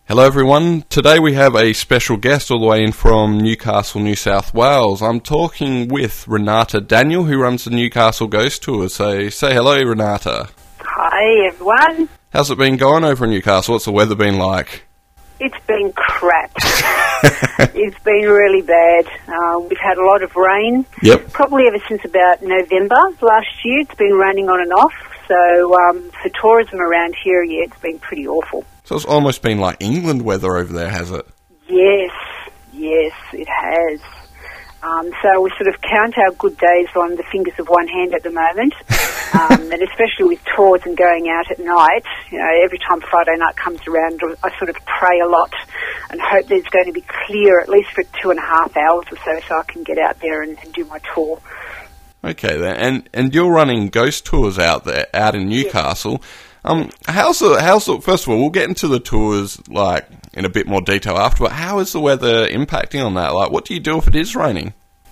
Hello everyone, today we have a special guest all the way in from Newcastle, New South Wales. I'm talking with Renata Daniel, who runs the Newcastle Ghost Tour. So say hello, Renata. Hi everyone. How's it been going over in Newcastle? What's the weather been like? It's been crap. It's been really bad. We've had a lot of rain. Yep. Probably ever since about November last year. It's been raining on and off. So for tourism around here, it's been pretty awful. So it's almost been like England weather over there, has it? Yes, it has. So we sort of count our good days on the fingers of one hand at the moment. And especially with tours and going out at night, every time Friday night comes around, I sort of pray a lot and hope there's going to be clear at least for 2.5 hours or so I can get out there and do my tour. Okay, then. And you're running ghost tours out in Newcastle. Yes. How's the, first of all, we'll get into the tours, in a bit more detail after, but how is the weather impacting on that? What do you do if it is raining?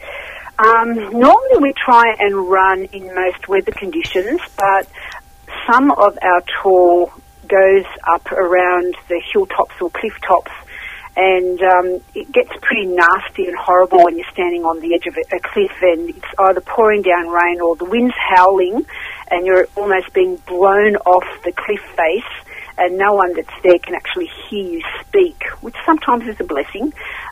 Normally we try and run in most weather conditions, but some of our tour goes up around the hilltops or cliff tops, and it gets pretty nasty and horrible when you're standing on the edge of a cliff and it's either pouring down rain or the wind's howling and you're almost being blown off the cliff face and no one that's there can actually hear you speak, which sometimes is a blessing.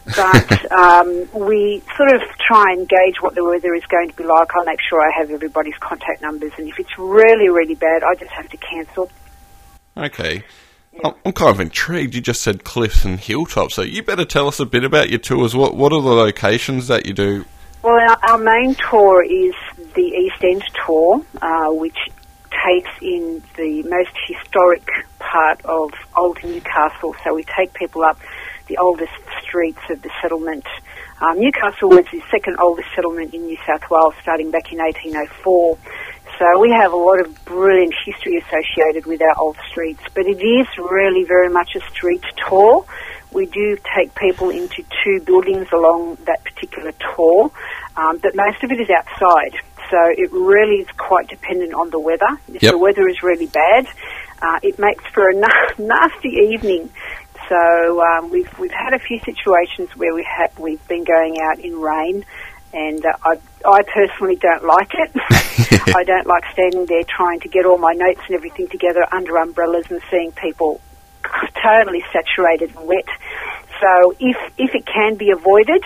But we sort of try and gauge what the weather is going to be like. I'll make sure I have everybody's contact numbers, and if it's really, really bad, I just have to cancel. Okay. Yeah. I'm kind of intrigued. You just said cliffs and hilltops, so you better tell us a bit about your tours. What are the locations that you do? Well, our main tour is the East End tour, which takes in the most historic part of Old Newcastle. So we take people up the oldest streets of the settlement. Newcastle was the second oldest settlement in New South Wales, starting back in 1804. So we have a lot of brilliant history associated with our old streets, but it is really very much a street tour. We do take people into 2 buildings along that particular tour, but most of it is outside. So it really is quite dependent on the weather. If the weather is really bad, it makes for a nasty evening. So we've had a few situations where we've been going out in rain, and I personally don't like it. I don't like standing there trying to get all my notes and everything together under umbrellas and seeing people totally saturated and wet. So if it can be avoided,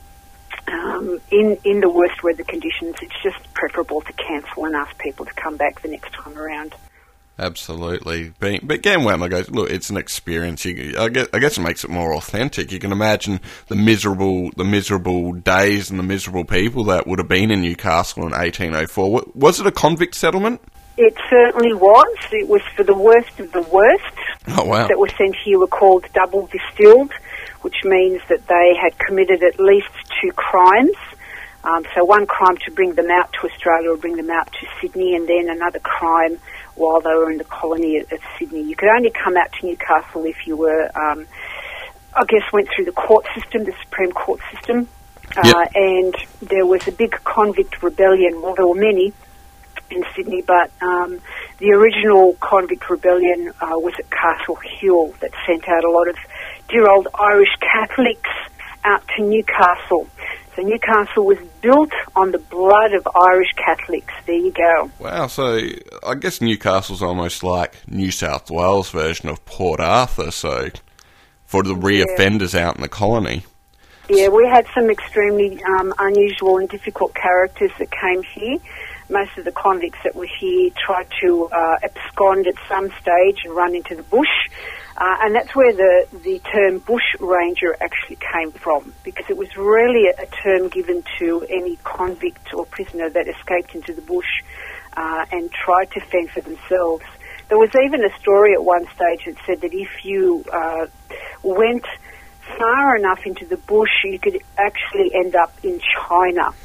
in the worst weather conditions, it's just preferable to cancel and ask people to come back the next time around. Absolutely. But again, when I go, look, it's an experience. I guess it makes it more authentic. You can imagine the miserable days and the miserable people that would have been in Newcastle in 1804. Was it a convict settlement? It certainly was. It was for the worst of the worst. Oh, wow. That were sent here were called double distilled, which means that they had committed at least 2 crimes. So one crime to bring them out to Australia or bring them out to Sydney, and then another crime while they were in the colony at Sydney. You could only come out to Newcastle if you were, went through the court system, the Supreme Court system. And there was a big convict rebellion. Well, there were many in Sydney, but the original convict rebellion was at Castle Hill that sent out a lot of dear old Irish Catholics out to Newcastle. So Newcastle was built on the blood of Irish Catholics. There you go. Wow, so I guess Newcastle's almost like New South Wales' version of Port Arthur, so for the re-offenders out in the colony. Yeah, we had some extremely unusual and difficult characters that came here. Most of the convicts that were here tried to abscond at some stage and run into the bush. And that's where the term bush ranger actually came from, because it was really a term given to any convict or prisoner that escaped into the bush and tried to fend for themselves. There was even a story at one stage that said that if you went far enough into the bush, you could actually end up in China.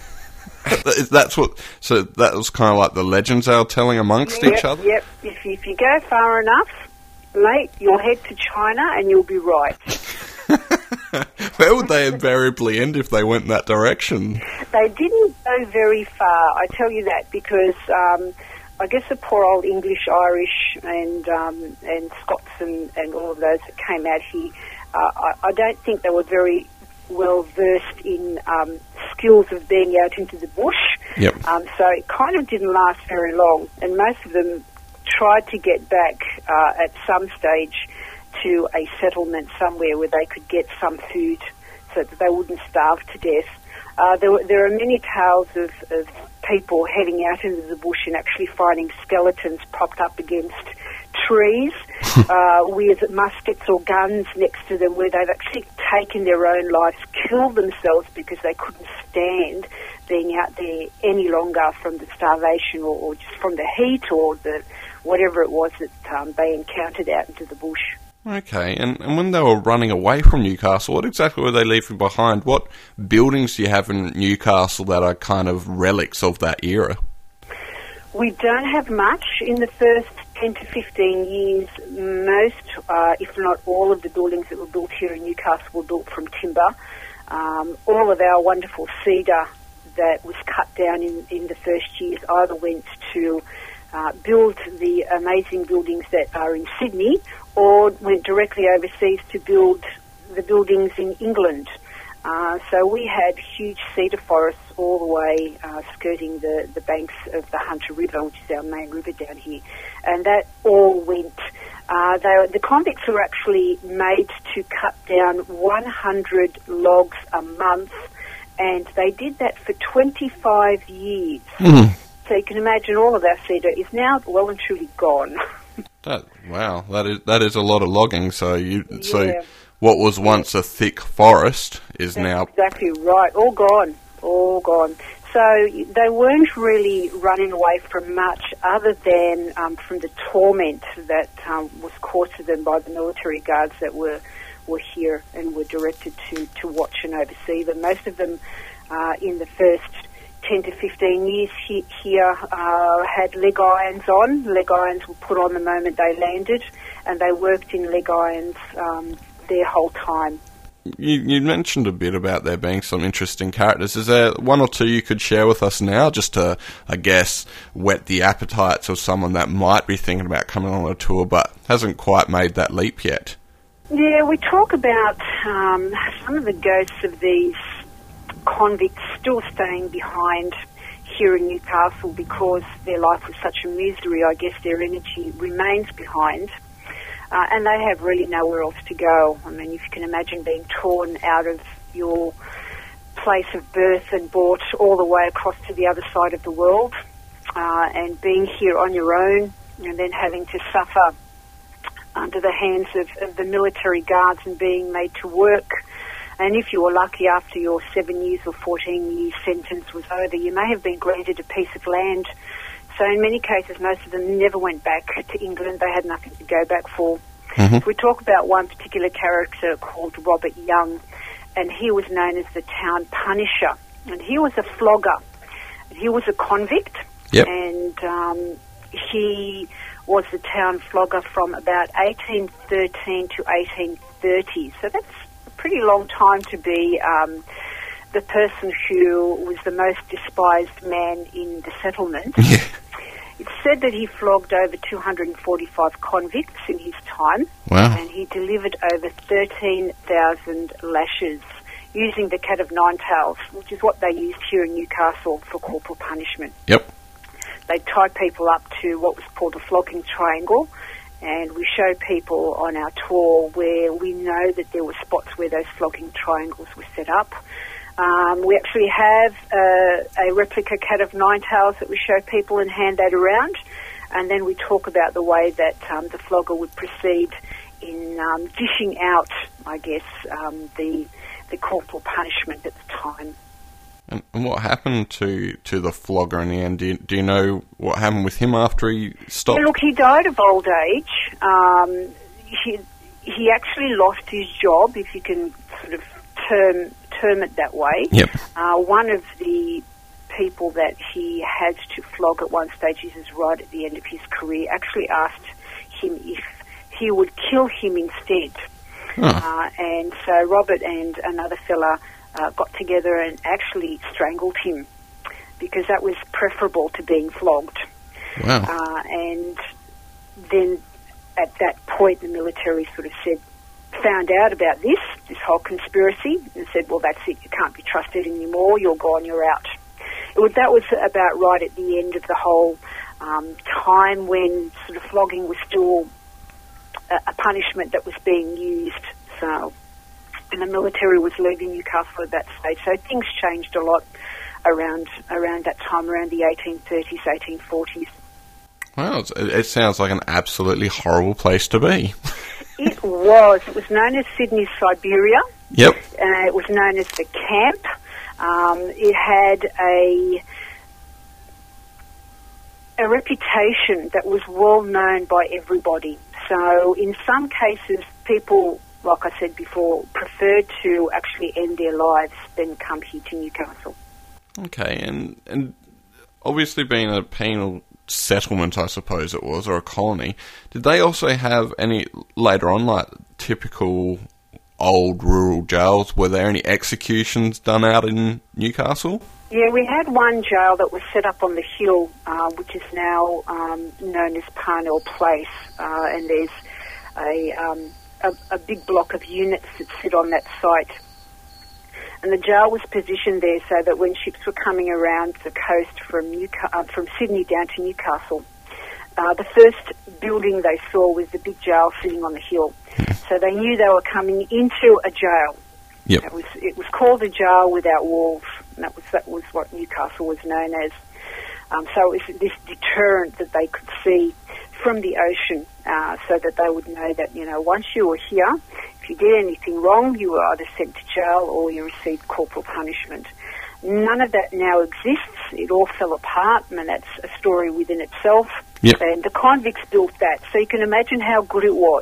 So that was kind of like the legends they were telling amongst each other? Yep. If you go far enough, mate, you'll head to China and you'll be right. Where would they invariably end if they went in that direction? They didn't go very far, I tell you that, because I guess the poor old English, Irish, and Scots and all of those that came out here, I don't think they were very well versed in skills of being out into the bush. Yep. So it kind of didn't last very long, and most of them tried to get back at some stage to a settlement somewhere where they could get some food so that they wouldn't starve to death. There are many tales of people heading out into the bush and actually finding skeletons propped up against trees with muskets or guns next to them, where they've actually taken their own lives, killed themselves because they couldn't stand being out there any longer from the starvation or just from the heat or the whatever it was that they encountered out into the bush. Okay, and when they were running away from Newcastle, what exactly were they leaving behind? What buildings do you have in Newcastle that are kind of relics of that era? We don't have much. In the first 10 to 15 years, most, if not all, of the buildings that were built here in Newcastle were built from timber. All of our wonderful cedar that was cut down in the first years either went to build the amazing buildings that are in Sydney, or went directly overseas to build the buildings in England. So we had huge cedar forests all the way skirting the banks of the Hunter River, which is our main river down here. And that all went... the convicts were actually made to cut down 100 logs a month, and they did that for 25 years. Mm. So you can imagine all of our cedar is now well and truly gone. Wow, that is a lot of logging. So what was once a thick forest is now... Exactly right, all gone. So they weren't really running away from much other than from the torment that was caused to them by the military guards that were here and were directed to watch and oversee them. Most of them in the first 10 to 15 years here had leg irons on. Leg irons were put on the moment they landed, and they worked in leg irons their whole time. You mentioned a bit about there being some interesting characters. Is there one or two you could share with us now, just to, I guess, whet the appetites of someone that might be thinking about coming on a tour but hasn't quite made that leap yet? Yeah, we talk about some of the ghosts of these convicts still staying behind here in Newcastle because their life was such a misery. I guess their energy remains behind. And they have really nowhere else to go. I mean, if you can imagine being torn out of your place of birth and brought all the way across to the other side of the world, and being here on your own, and then having to suffer under the hands of the military guards and being made to work. And if you were lucky, after your 7 years or 14-year sentence was over, you may have been granted a piece of land. So in many cases, most of them never went back to England. They had nothing to go back for. Mm-hmm. If we talk about one particular character called Robert Young, and he was known as the town punisher. And he was a flogger. He was a convict. Yep. And he was the town flogger from about 1813 to 1830. So that's a pretty long time to be the person who was the most despised man in the settlement. Yeah. It's said that he flogged over 245 convicts in his time. Wow. And he delivered over 13,000 lashes using the cat of nine tails, which is what they used here in Newcastle for corporal punishment. Yep. They tied people up to what was called a flogging triangle, and we show people on our tour where we know that there were spots where those flogging triangles were set up. We actually have a replica cat of nine tails that we show people and hand that around, and then we talk about the way that the flogger would proceed in dishing out, I guess, the corporal punishment at the time. And what happened to the flogger in the end? Do you know what happened with him after he stopped? Yeah, look, he died of old age. He actually lost his job, if you can sort of term it that way. Yep. One of the people that he had to flog at one stage, this is right at the end of his career, actually asked him if he would kill him instead. Oh. And so Robert and another fella got together and actually strangled him, because that was preferable to being flogged. Wow. And then at that point, the military sort of found out about this whole conspiracy, and said, well, that's it, you can't be trusted anymore, you're gone, you're out. That was about right at the end of the whole time when sort of flogging was still a punishment that was being used. So, and the military was leaving Newcastle at that stage. So things changed a lot around that time, around the 1830s, 1840s. Wow, it sounds like an absolutely horrible place to be. It was. It was known as Sydney's Siberia. Yep. It was known as the camp. It had a reputation that was well known by everybody. So in some cases, people, like I said before, preferred to actually end their lives than come here to Newcastle. Okay, and obviously being a penal settlement, I suppose it was, or a colony, did they also have any, later on, like typical old rural jails? Were there any executions done out in Newcastle? Yeah, we had one jail that was set up on the hill, which is now known as Parnell Place, and there's a big block of units that sit on that site. And the jail was positioned there so that when ships were coming around the coast from Sydney down to Newcastle, the first building they saw was the big jail sitting on the hill. So they knew they were coming into a jail. Yep. It was called a jail without walls, and that was what Newcastle was known as. So it was this deterrent that they could see from the ocean, so that they would know that, once you were here, if you did anything wrong, you were either sent to jail or you received corporal punishment. None of that now exists. It all fell apart, and that's a story within itself. Yep. And the convicts built that, so you can imagine how good it was.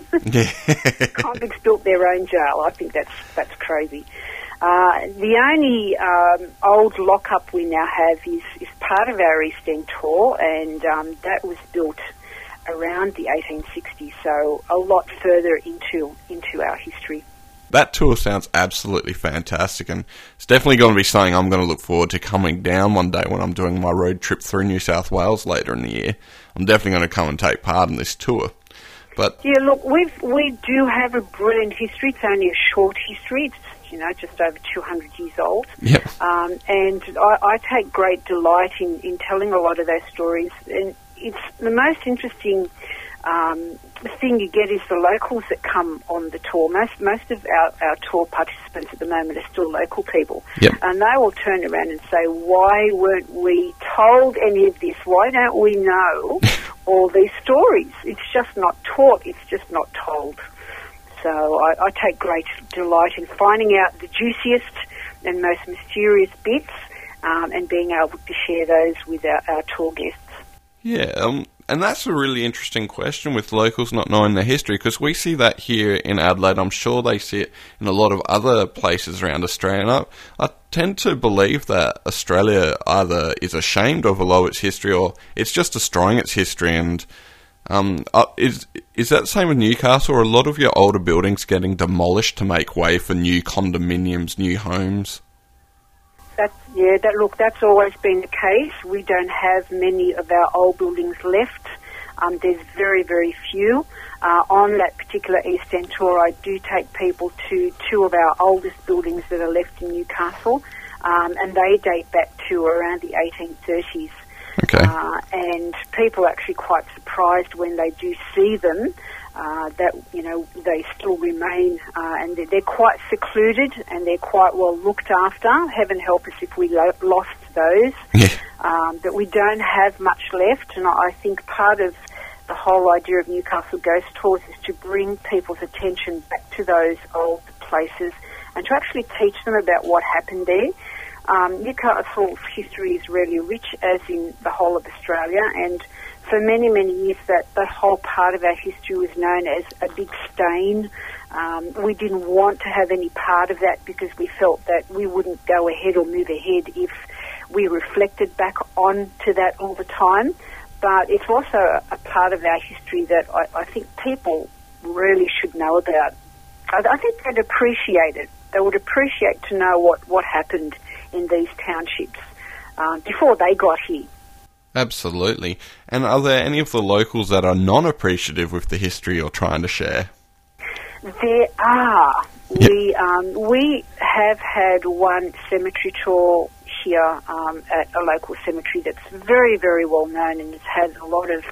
Convicts built their own jail. I think that's crazy. The only old lockup we now have is part of our East End tour, and that was built around the 1860s, so a lot further into our history. That tour sounds absolutely fantastic, and it's definitely going to be something I'm going to look forward to coming down one day when I'm doing my road trip through New South Wales later in the year. I'm definitely going to come and take part in this tour. But yeah, look, we do have a brilliant history. It's only a short history. It's just over 200 years old. Yep. And I take great delight in telling a lot of those stories. And it's the most interesting thing you get is the locals that come on the tour. Most of our tour participants at the moment are still local people. Yep. And they will turn around and say, why weren't we told any of this? Why don't we know all these stories? It's just not taught. It's just not told. So I take great delight in finding out the juiciest and most mysterious bits and being able to share those with our tour guests. yeah, and that's a really interesting question with locals not knowing their history, because we see that here in Adelaide. I'm sure they see it in a lot of other places around Australia. And I tend to believe that Australia either is ashamed of a lot of its history or it's just destroying its history. And is that the same with Newcastle, or a lot of your older buildings getting demolished to make way for new condominiums, new homes? That's always been the case. We don't have many of our old buildings left. There's very, very few. On that particular East End tour, I do take people to two of our oldest buildings that are left in Newcastle, and they date back to around the 1830s. Okay. And people are actually quite surprised when they do see them, that, they still remain, and they're quite secluded and they're quite well looked after. Heaven help us if we lost those. Yeah. But we don't have much left, and I think part of the whole idea of Newcastle Ghost Tours is to bring people's attention back to those old places and to actually teach them about what happened there. Newcastle's history is really rich, as in the whole of Australia, and for many, many years that whole part of our history was known as a big stain. We didn't want to have any part of that because we felt that we wouldn't go ahead or move ahead if we reflected back on to that all the time. But it's also a part of our history that I think people really should know about. I think they'd appreciate it. They would appreciate to know what happened in these townships before they got here. Absolutely. And are there any of the locals that are non-appreciative with the history you're trying to share? There are. Yep. We have had one cemetery tour here at a local cemetery that's very, very well known, and it has a lot of,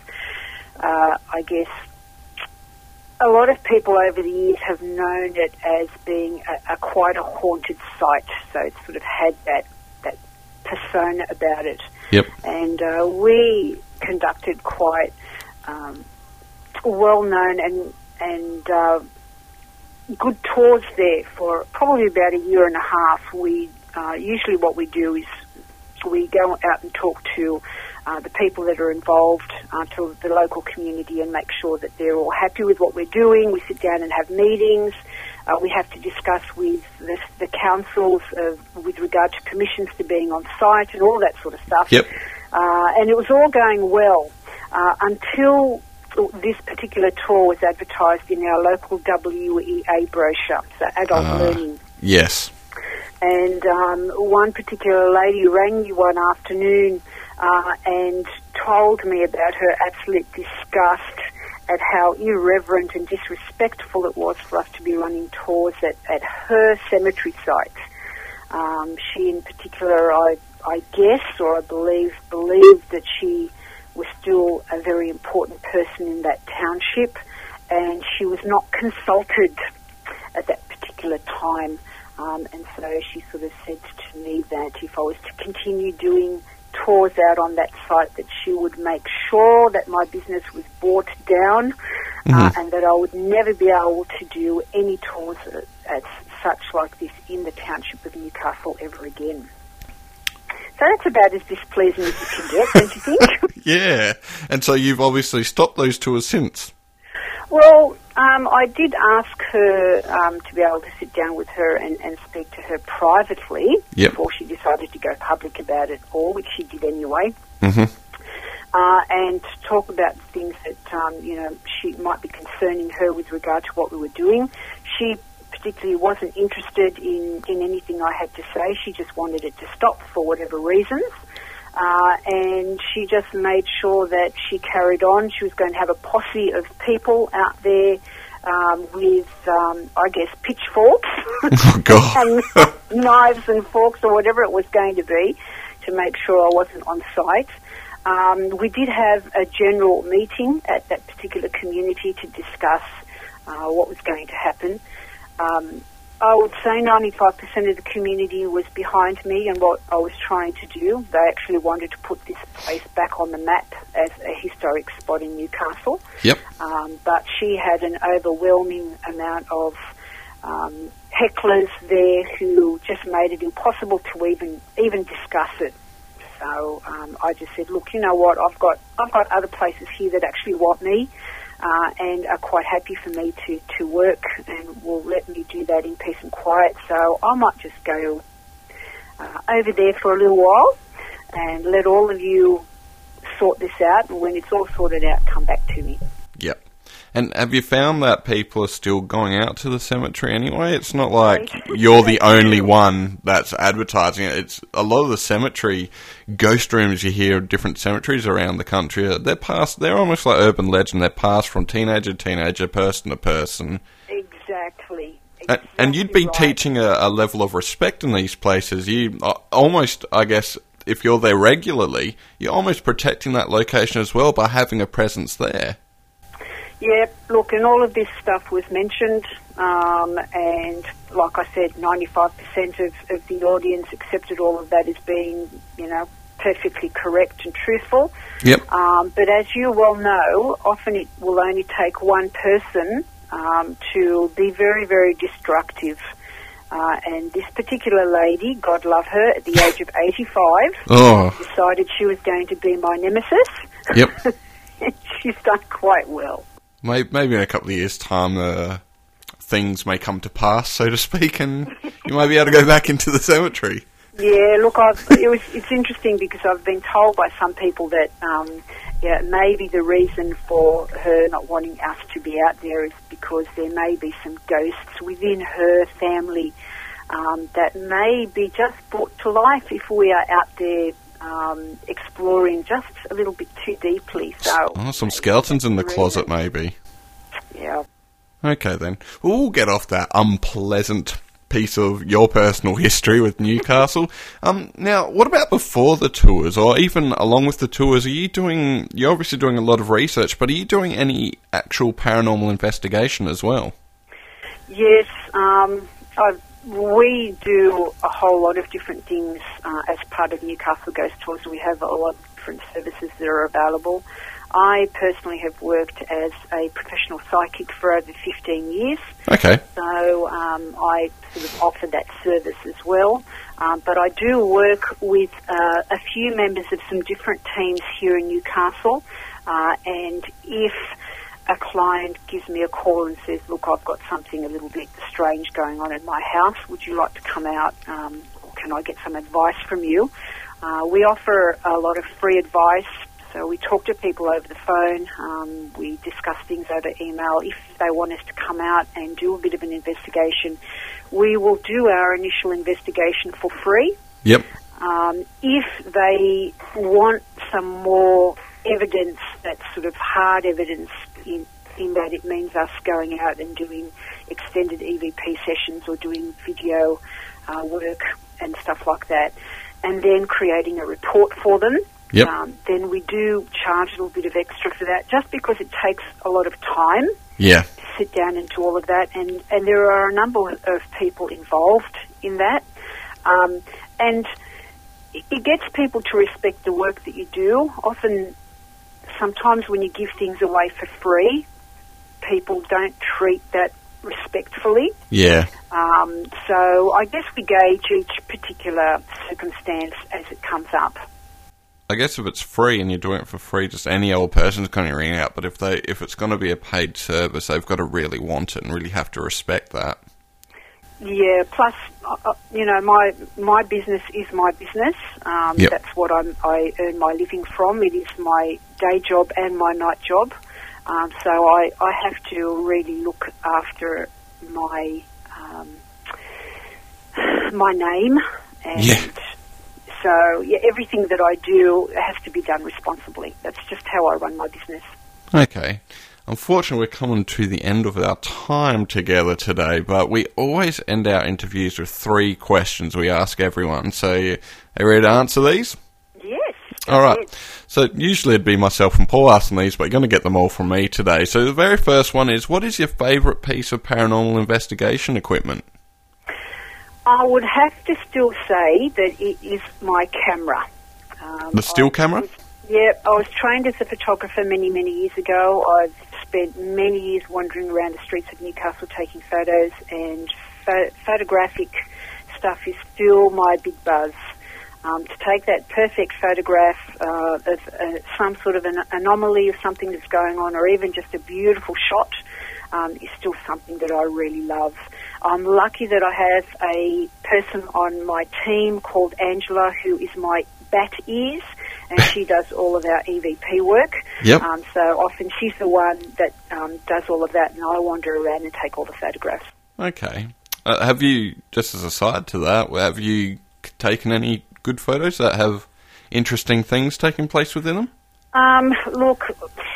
a lot of people over the years have known it as being a quite a haunted site. So it's sort of had that persona about it. Yep. And we conducted quite well-known and good tours there for probably about a year and a half. We usually what we do is we go out and talk to the people that are involved, to the local community, and make sure that they're all happy with what we're doing. We sit down and have meetings. We have to discuss with the councils with regard to permissions to being on site and all that sort of stuff. Yep. And it was all going well until this particular tour was advertised in our local WEA brochure, so adult learning. Yes. And one particular lady rang me one afternoon and told me about her absolute disgust at how irreverent and disrespectful it was for us to be running tours at her cemetery site. She in particular, I guess, or I believed that she was still a very important person in that township, and she was not consulted at that particular time. And so she sort of said to me that if I was to continue doing tours out on that site, that she would make sure that my business was brought down, and that I would never be able to do any tours as such like this in the township of Newcastle ever again. So that's about as displeasing as you can get, don't you think? Yeah. And so you've obviously stopped those tours since. Well, I did ask her to be able to sit down with her and speak to her privately before she decided to go public about it all, which she did anyway. And talk about things that, she might be concerning her with regard to what we were doing. She particularly wasn't interested in anything I had to say. She just wanted it to stop for whatever reasons. And she just made sure that she carried on. She was going to have a posse of people out there with, I guess, pitchforks Oh, God. and knives and forks or whatever it was going to be to make sure I wasn't on site. We did have a general meeting at that particular community to discuss what was going to happen. I would say 95% of the community was behind me and what I was trying to do. They actually wanted to put this place back on the map as a historic spot in Newcastle. Yep. But she had an overwhelming amount of hecklers there who just made it impossible to even discuss it. So I just said, look, you know what? I've got other places here that actually want me. And are quite happy for me to work and will let me do that in peace and quiet. So I might just go over there for a little while and let all of you sort this out. And when it's all sorted out, come back to me. Yep. And have you found that people are still going out to the cemetery anyway? It's not like you're the only one that's advertising it. It's a lot of the cemetery ghost rooms you hear of different cemeteries around the country. They're almost like urban legend. They're passed from teenager to teenager, person to person. Exactly. And you'd be right. teaching a level of respect in these places. You almost, I guess, if you're there regularly, you're almost protecting that location as well by having a presence there. Yeah, look, and all of this stuff was mentioned, and like I said, 95% of the audience accepted all of that as being, perfectly correct and truthful. Yep. But as you well know, often it will only take one person to be very, very destructive. And this particular lady, God love her, at the age of 85, decided she was going to be my nemesis. Yep. And she's done quite well. Maybe in a couple of years' time, things may come to pass, so to speak, and you might be able to go back into the cemetery. Yeah, look, it's interesting because I've been told by some people that maybe the reason for her not wanting us to be out there is because there may be some ghosts within her family that may be just brought to life if we are out there exploring just a little bit too deeply. So some skeletons in the closet, maybe. Yeah. Okay, then. We'll get off that unpleasant piece of your personal history with Newcastle. Now, what about before the tours, or even along with the tours? You're obviously doing a lot of research, but are you doing any actual paranormal investigation as well? Yes, we do a whole lot of different things as part of Newcastle Ghost Tours. We have a lot of different services that are available. I personally have worked as a professional psychic for over 15 years. Okay. So I sort of offer that service as well. But I do work with a few members of some different teams here in Newcastle. And if a client gives me a call and says, look, I've got something a little bit strange going on in my house, would you like to come out, or can I get some advice from you? We offer a lot of free advice. So we talk to people over the phone, we discuss things over email. If they want us to come out and do a bit of an investigation, we will do our initial investigation for free. Yep. If they want some more evidence, that's sort of hard evidence, in that it means us going out and doing extended EVP sessions or doing video work and stuff like that, and then creating a report for them. Yep. Then we do charge a little bit of extra for that, just because it takes a lot of time to sit down and do all of that. And there are a number of people involved in that. And it gets people to respect the work that you do. Often, sometimes when you give things away for free, people don't treat that respectfully. Yeah. So I guess we gauge each particular circumstance as it comes up. I guess if it's free and you're doing it for free, just any old person's going to ring out. But if it's going to be a paid service, they've got to really want it and really have to respect that. Yeah. Plus, my business is my business. Yep. That's what I earn my living from. It is my day job and my night job. So I have to really look after my my name and. So, everything that I do has to be done responsibly. That's just how I run my business. Okay. Unfortunately, we're coming to the end of our time together today, but we always end our interviews with 3 questions we ask everyone. So, are you ready to answer these? Yes. All right. So, usually it'd be myself and Paul asking these, but you're going to get them all from me today. So, the very first one is, what is your favourite piece of paranormal investigation equipment? I would have to still say that it is my camera. The still camera? I was trained as a photographer many, many years ago. I've spent many years wandering around the streets of Newcastle taking photos, and photographic stuff is still my big buzz. To take that perfect photograph of some sort of an anomaly of something that's going on, or even just a beautiful shot, is still something that I really love. I'm lucky that I have a person on my team called Angela, who is my bat ears, and she does all of our EVP work. Yep. So often she's the one that does all of that, and I wander around and take all the photographs. Okay. Have you, just as a side to that, have you taken any good photos that have interesting things taking place within them? Look,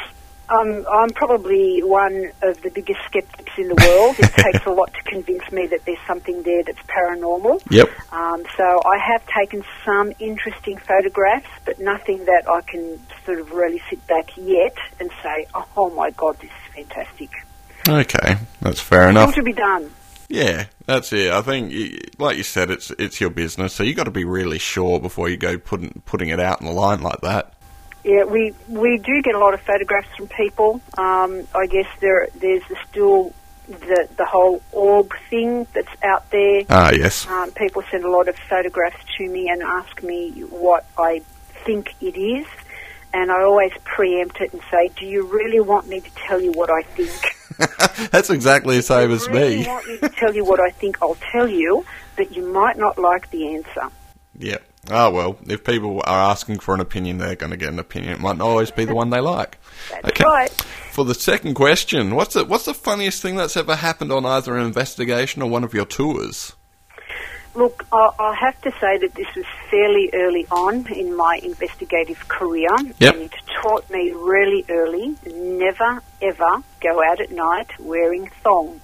I'm probably one of the biggest skeptics in the world. It takes a lot to convince me that there's something there that's paranormal. Yep. So I have taken some interesting photographs, but nothing that I can sort of really sit back yet and say, oh my God, this is fantastic. Okay, that's fair enough. Still to be done. Yeah, that's it. I think, like you said, it's your business, so you got to be really sure before you go putting it out in the line like that. Yeah, we do get a lot of photographs from people. I guess there's still the whole orb thing that's out there. Ah, yes. People send a lot of photographs to me and ask me what I think it is, and I always preempt it and say, do you really want me to tell you what I think? That's exactly the same as me. If you really want me to tell you what I think, I'll tell you, but you might not like the answer. Yeah. Oh, well, if people are asking for an opinion, they're going to get an opinion. It might not always be the one they like. That's right. For the second question, what's the funniest thing that's ever happened on either an investigation or one of your tours? Look, I'll have to say that this was fairly early on in my investigative career. Yep. And it taught me really early, never, ever go out at night wearing thongs.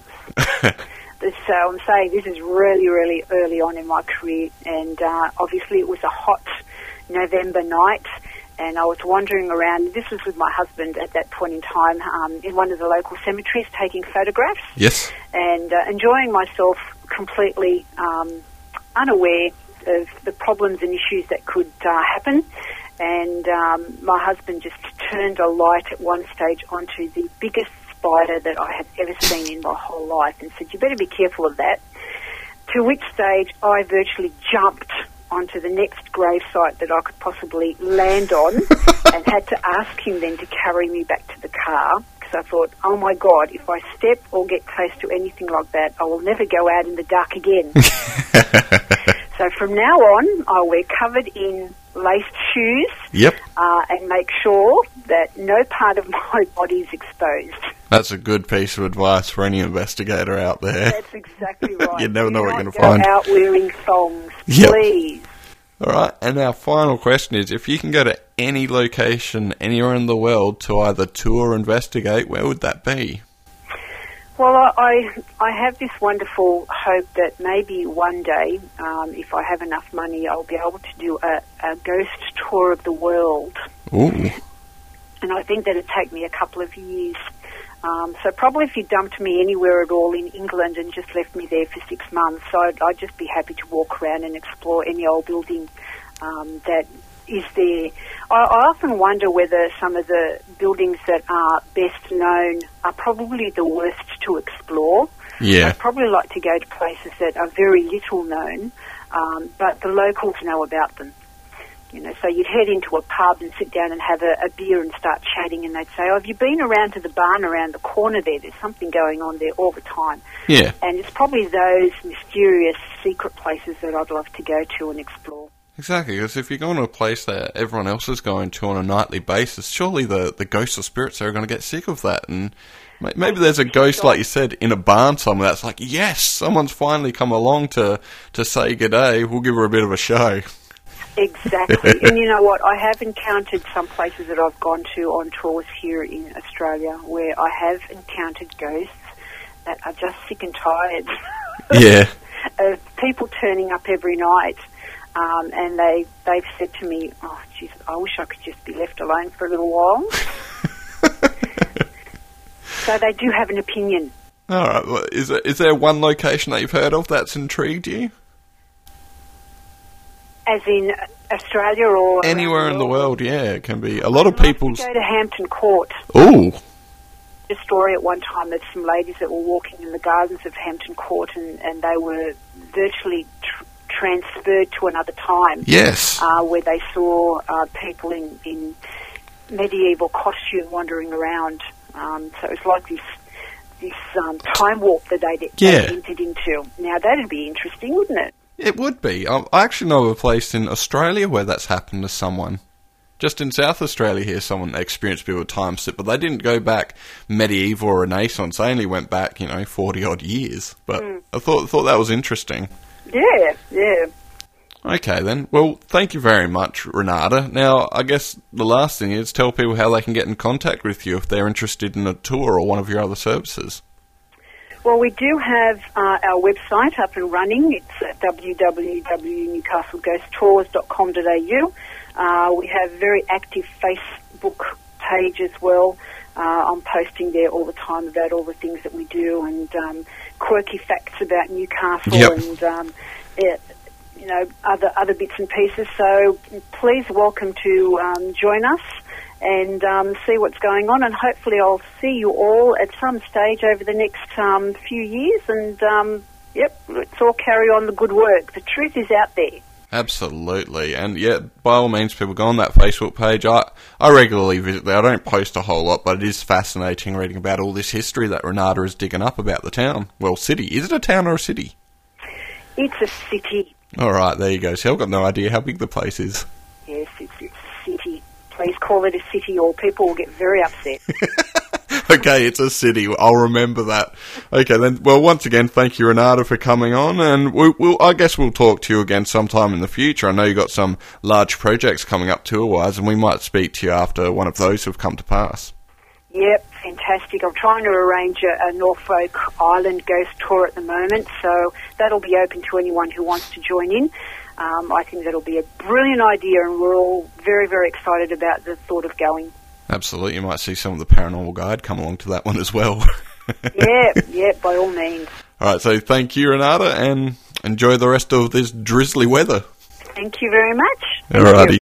So I'm saying this is really, really early on in my career. And obviously it was a hot November night, and I was wandering around. This was with my husband at that point in time in one of the local cemeteries taking photographs. Yes. And enjoying myself completely unaware of the problems and issues that could happen. And my husband just turned a light at one stage onto the biggest spider that I have ever seen in my whole life and said, "You better be careful of that." To which stage I virtually jumped onto the next gravesite that I could possibly land on and had to ask him then to carry me back to the car, because I thought, oh my God, if I step or get close to anything like that, I will never go out in the dark again. So from now on, I wear covered in laced shoes. Yep. And make sure that no part of my body is exposed. That's a good piece of advice for any investigator out there. That's exactly right. You never know what you're going to Go find. out wearing thongs, Yep. please. All right, and our final question is, if you can go to any location anywhere in the world to either tour or investigate, where would that be? Well, I have this wonderful hope that maybe one day, if I have enough money, I'll be able to do a ghost tour of the world. Ooh. And I think that'd take me a couple of years. So probably if you dumped me anywhere at all in England and just left me there for 6 months, I'd just be happy to walk around and explore any old building that is there. I often wonder whether some of the buildings that are best known are probably the worst to explore. Yeah. I'd probably like to go to places that are very little known, but the locals know about them. You know, so you'd head into a pub and sit down and have a beer and start chatting, and they'd say, "Oh, have you been around to the barn around the corner there? There's something going on there all the time." Yeah. And it's probably those mysterious secret places that I'd love to go to and explore. Exactly, because if you're going to a place that everyone else is going to on a nightly basis, surely the ghosts or spirits are going to get sick of that. And maybe there's a ghost, like you said, in a barn somewhere that's like, yes, someone's finally come along to say good day, we'll give her a bit of a show. Exactly. And you know what? I have encountered some places that I've gone to on tours here in Australia where I have encountered ghosts that are just sick and tired Yeah. of people turning up every night. And they've said to me, "Oh, geez, I wish I could just be left alone for a little while." So they do have an opinion. All right. Well, is there one location that you've heard of that's intrigued you? As in Australia or Anywhere in the world, yeah. It can be. A lot of people's... Go to Hampton Court. Ooh. A story at one time of some ladies that were walking in the gardens of Hampton Court, and they were virtually transferred to another time. Yes. Where they saw people in medieval costume wandering around. So it was like this time warp that they entered into. Now that'd be interesting, wouldn't it? It would be. I actually know of a place in Australia where that's happened to someone. Just in South Australia here, someone experienced a bit of a time slip, but they didn't go back medieval or Renaissance. They only went back, 40-odd years. But I thought that was interesting. Yeah. Okay, then. Well, thank you very much, Renata. Now, I guess the last thing is tell people how they can get in contact with you if they're interested in a tour or one of your other services. Well, we do have our website up and running. It's at www.newcastleghosttours.com.au. We have a very active Facebook page as well. I'm posting there all the time about all the things that we do and quirky facts about Newcastle and other bits and pieces. So please welcome to join us and see what's going on, and hopefully I'll see you all at some stage over the next few years, and let's all carry on the good work. The truth is out there. Absolutely, and by all means, people go on that Facebook page. I regularly visit there. I don't post a whole lot, but it is fascinating reading about all this history that Renata is digging up about the town. Well, city. Is it a town or a city? It's a city. All right, there you go. See, I've got no idea how big the place is. Yes, it's a city. Please call it a city or people will get very upset. Okay, it's a city. I'll remember that. Okay, then. Well, once again, thank you, Renata, for coming on, and I guess we'll talk to you again sometime in the future. I know you've got some large projects coming up tour-wise, and we might speak to you after one of those have come to pass. Yep, fantastic. I'm trying to arrange a Norfolk Island ghost tour at the moment, so that'll be open to anyone who wants to join in. I think that'll be a brilliant idea, and we're all very, very excited about the thought of going. Absolutely. You might see some of the Paranormal Guide come along to that one as well. Yeah, by all means. All right, so thank you, Renata, and enjoy the rest of this drizzly weather. Thank you very much. All righty.